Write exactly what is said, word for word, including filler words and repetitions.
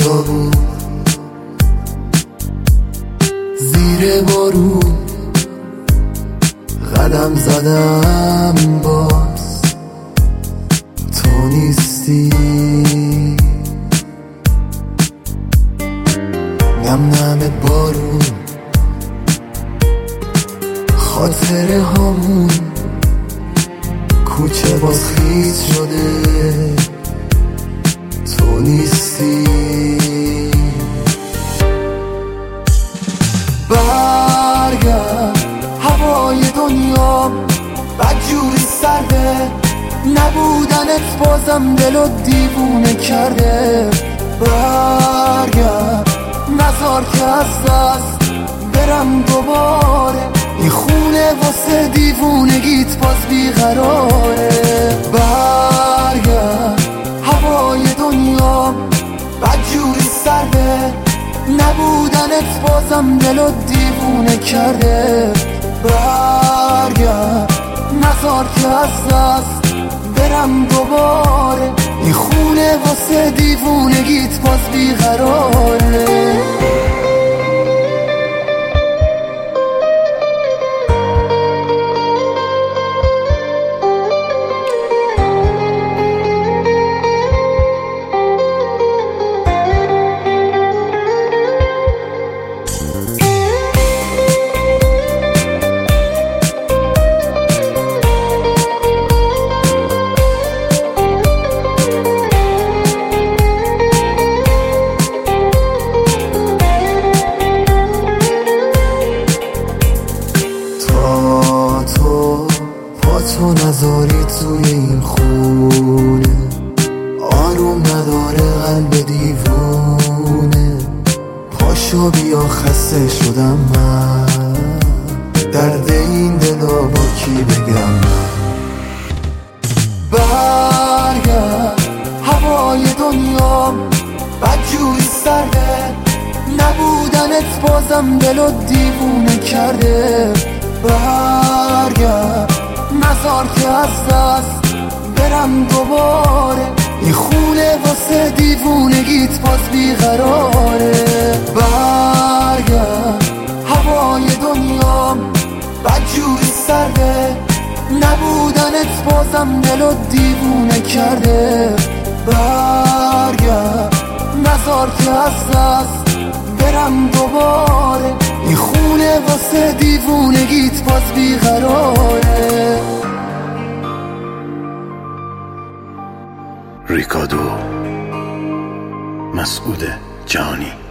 خیابون زیر بارون قدم زدم، باز تو نیستی. نم نم بارون خاطره هامون، کوچه باز خیس شده، تو نیستی. برگرد هوای دنیا بدجوری سرده، نبودنت بازم دلو دیوونه کرده. برگرد نذار که از دست برم دوباره، این خونه واسه دیوونگیت باز بیقراره. برگرد هوای دنیا بدجوری سرده، نبودنت بازم دلو دیوونه کرده. برگرد نذار که از دست برم دوباره، این خونه واسه دیوونگیت باز بیقراره. تو نذاری توی این خونه، آروم نداره قلب دیوونه. پاشو بیا خسته شدم من، درد این دلا با کی بگم من. برگرد هوای دنیا بدجوری سرده، نبودنت بازم دلو دیوونه کرده. برگرد نذار که از دست برم دوباره، این خونه واسه دیوونگیت باز بیقراره. برگرد هوای دنیا بدجوری سرده، نبودنت بازم دلو دیوونه کرده. برگرد نذار که از دست برم دوباره، این خونه واسه دیوونگیت باز بیقراره. ریکادو مسعود جانی.